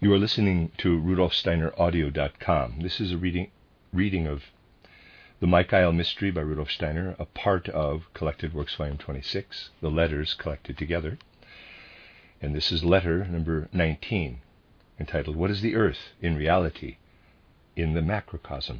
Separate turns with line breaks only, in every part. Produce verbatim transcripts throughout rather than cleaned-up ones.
You are listening to Rudolf Steiner Audio dot com. This is a reading, reading of The Michael Mystery by Rudolf Steiner, a part of Collected Works Volume twenty-six, the letters collected together. And this is letter number nineteen, entitled, What is the Earth in Reality in the Macrocosm?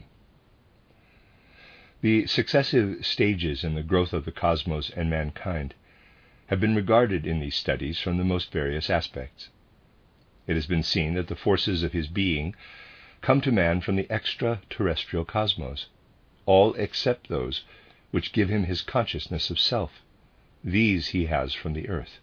The successive stages in the growth of the cosmos and mankind have been regarded in these studies from the most various aspects. It has been seen that the forces of his being come to man from the extraterrestrial cosmos, all except those which give him his consciousness of self. These he has from the earth.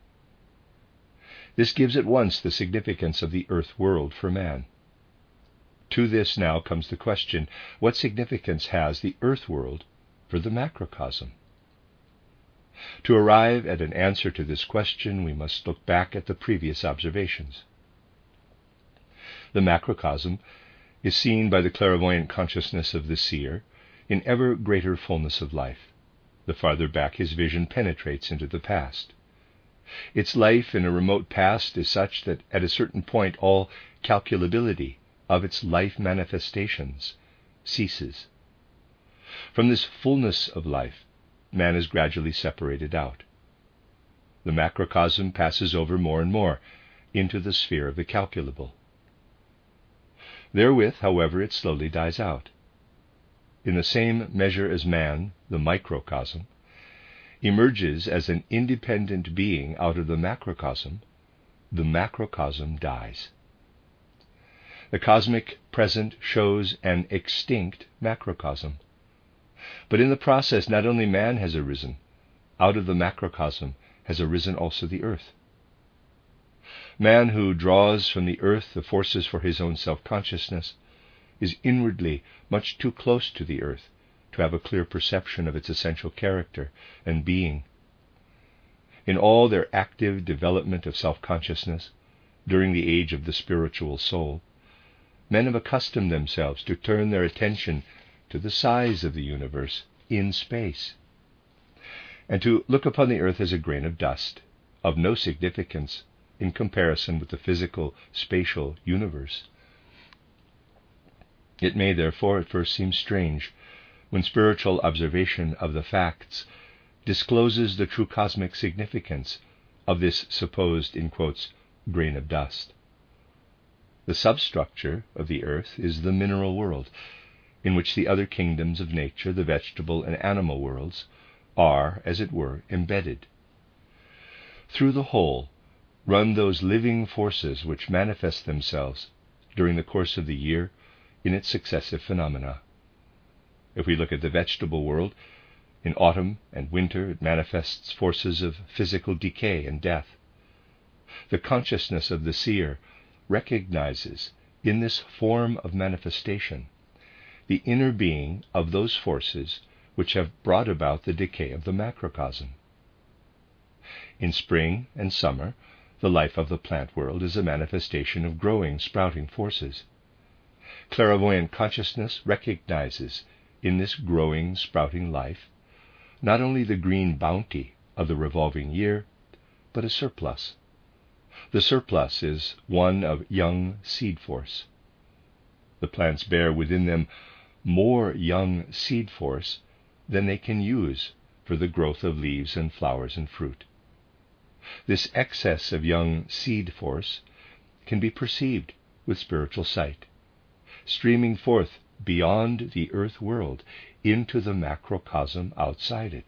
This gives at once the significance of the earth world for man. To this now comes the question, what significance has the earth world for the macrocosm? To arrive at an answer to this question, we must look back at the previous observations. The macrocosm is seen by the clairvoyant consciousness of the seer in ever greater fullness of life, the farther back his vision penetrates into the past. Its life in a remote past is such that at a certain point all calculability of its life manifestations ceases. From this fullness of life, man is gradually separated out. The macrocosm passes over more and more into the sphere of the calculable. Therewith, however, it slowly dies out. In the same measure as man, the microcosm, emerges as an independent being out of the macrocosm, the macrocosm dies. The cosmic present shows an extinct macrocosm. But in the process, not only man has arisen, out of the macrocosm has arisen also the earth. Man who draws from the earth the forces for his own self-consciousness is inwardly much too close to the earth to have a clear perception of its essential character and being. In all their active development of self-consciousness, during the age of the spiritual soul, men have accustomed themselves to turn their attention to the size of the universe in space, and to look upon the earth as a grain of dust, of no significance in comparison with the physical, spatial universe. It may therefore at first seem strange when spiritual observation of the facts discloses the true cosmic significance of this supposed, in quotes, grain of dust. The substructure of the earth is the mineral world, in which the other kingdoms of nature, the vegetable and animal worlds, are, as it were, embedded. Through the whole run those living forces which manifest themselves during the course of the year in its successive phenomena. If we look at the vegetable world, in autumn and winter it manifests forces of physical decay and death. The consciousness of the seer recognizes in this form of manifestation the inner being of those forces which have brought about the decay of the macrocosm. In spring and summer, the life of the plant world is a manifestation of growing, sprouting forces. Clairvoyant consciousness recognizes in this growing, sprouting life not only the green bounty of the revolving year, but a surplus. The surplus is one of young seed force. The plants bear within them more young seed force than they can use for the growth of leaves and flowers and fruit. This excess of young seed force can be perceived with spiritual sight, streaming forth beyond the earth world into the macrocosm outside it.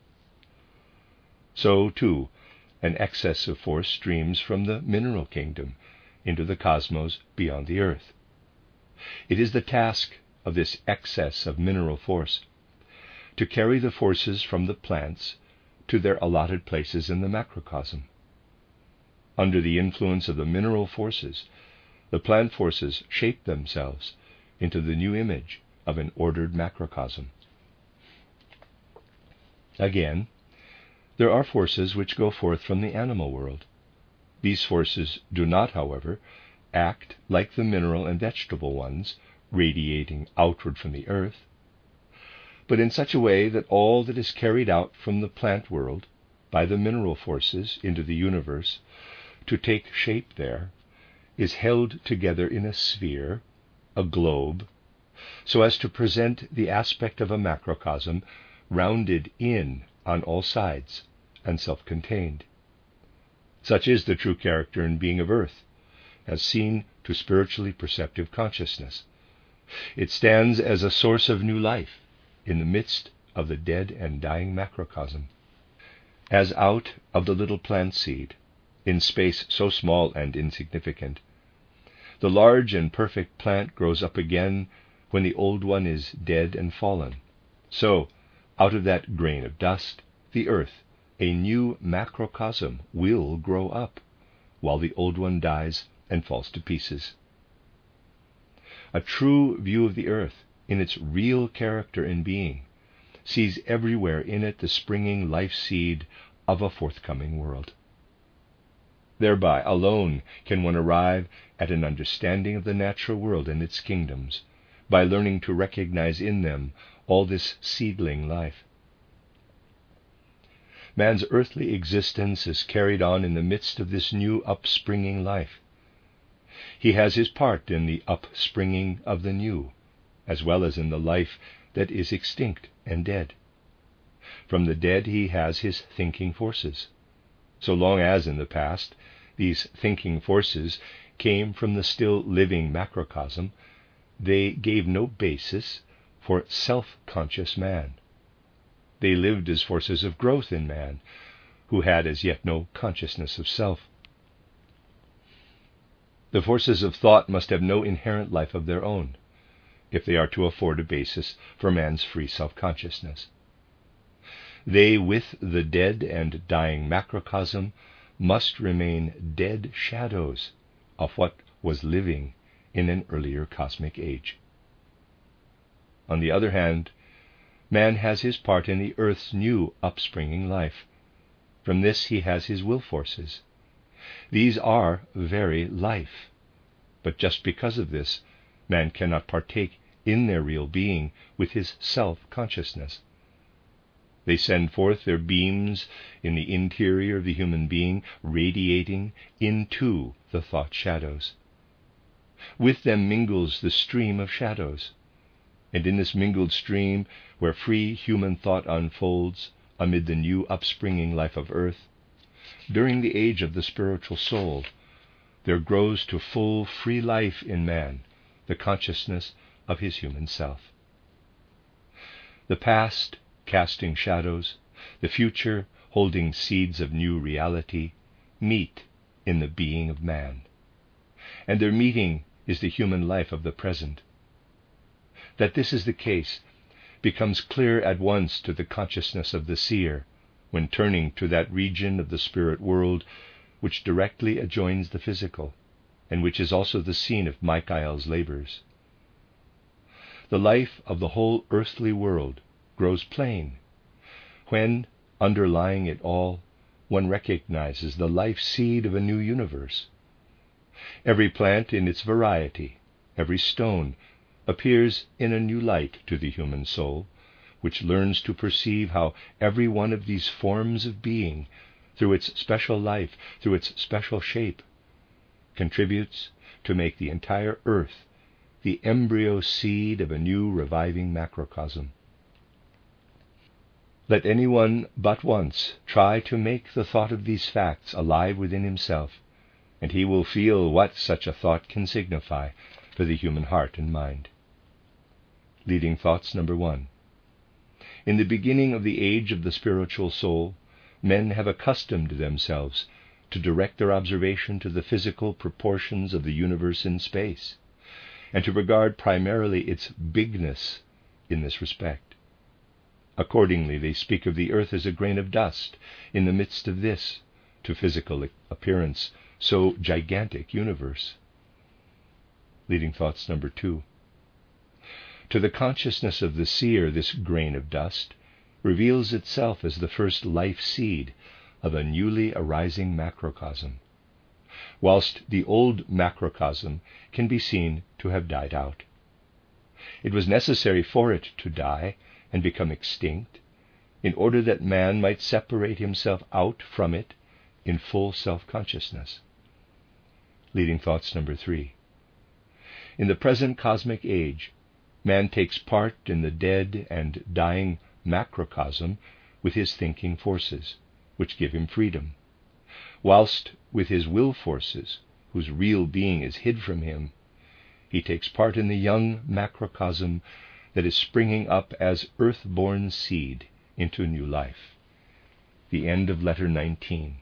So, too, an excess of force streams from the mineral kingdom into the cosmos beyond the earth. It is the task of this excess of mineral force to carry the forces from the plants to their allotted places in the macrocosm. Under the influence of the mineral forces, the plant forces shape themselves into the new image of an ordered macrocosm. Again, there are forces which go forth from the animal world. These forces do not, however, act like the mineral and vegetable ones, radiating outward from the earth, but in such a way that all that is carried out from the plant world by the mineral forces into the universe to take shape there is held together in a sphere, a globe, so as to present the aspect of a macrocosm rounded in on all sides and self-contained. Such is the true character and being of earth, as seen to spiritually perceptive consciousness. It stands as a source of new life in the midst of the dead and dying macrocosm. As out of the little plant seed, in space so small and insignificant, the large and perfect plant grows up again when the old one is dead and fallen, so, out of that grain of dust, the earth, a new macrocosm, will grow up, while the old one dies and falls to pieces. A true view of the earth, in its real character and being, sees everywhere in it the springing life seed of a forthcoming world. Thereby alone can one arrive at an understanding of the natural world and its kingdoms, by learning to recognize in them all this seedling life. Man's earthly existence is carried on in the midst of this new upspringing life. He has his part in the upspringing of the new, as well as in the life that is extinct and dead. From the dead he has his thinking forces. So long as in the past these thinking forces came from the still living macrocosm, they gave no basis for self-conscious man. They lived as forces of growth in man, who had as yet no consciousness of self. The forces of thought must have no inherent life of their own, if they are to afford a basis for man's free self-consciousness. They, with the dead and dying macrocosm, must remain dead shadows of what was living in an earlier cosmic age. On the other hand, man has his part in the earth's new upspringing life. From this he has his will forces. These are very life, but just because of this, man cannot partake in their real being with his self-consciousness. They send forth their beams in the interior of the human being, radiating into the thought shadows. With them mingles the stream of shadows, and in this mingled stream, where free human thought unfolds amid the new upspringing life of earth, during the age of the spiritual soul, there grows to full free life in man the consciousness of his human self. The past, casting shadows, the future, holding seeds of new reality, meet in the being of man, and their meeting is the human life of the present. That this is the case becomes clear at once to the consciousness of the seer, when turning to that region of the spirit world which directly adjoins the physical, and which is also the scene of Michael's labors. The life of the whole earthly world grows plain when, underlying it all, one recognizes the life seed of a new universe. Every plant in its variety, every stone, appears in a new light to the human soul, which learns to perceive how every one of these forms of being, through its special life, through its special shape, contributes to make the entire earth the embryo seed of a new reviving macrocosm. Let anyone but once try to make the thought of these facts alive within himself, and he will feel what such a thought can signify for the human heart and mind. Leading thoughts number one. In the beginning of the age of the spiritual soul, men have accustomed themselves to direct their observation to the physical proportions of the universe in space, and to regard primarily its bigness in this respect. Accordingly, they speak of the earth as a grain of dust in the midst of this, to physical appearance, so gigantic universe. Leading thoughts number two. To the consciousness of the seer, this grain of dust reveals itself as the first life seed of a newly arising macrocosm, whilst the old macrocosm can be seen to have died out. It was necessary for it to die and become extinct in order that man might separate himself out from it in full self-consciousness. Leading Thoughts number three. In the present cosmic age, man takes part in the dead and dying macrocosm with his thinking forces, which give him freedom, whilst with his will forces, whose real being is hid from him, he takes part in the young macrocosm that is springing up as earth-born seed into new life. The end of letter nineteen.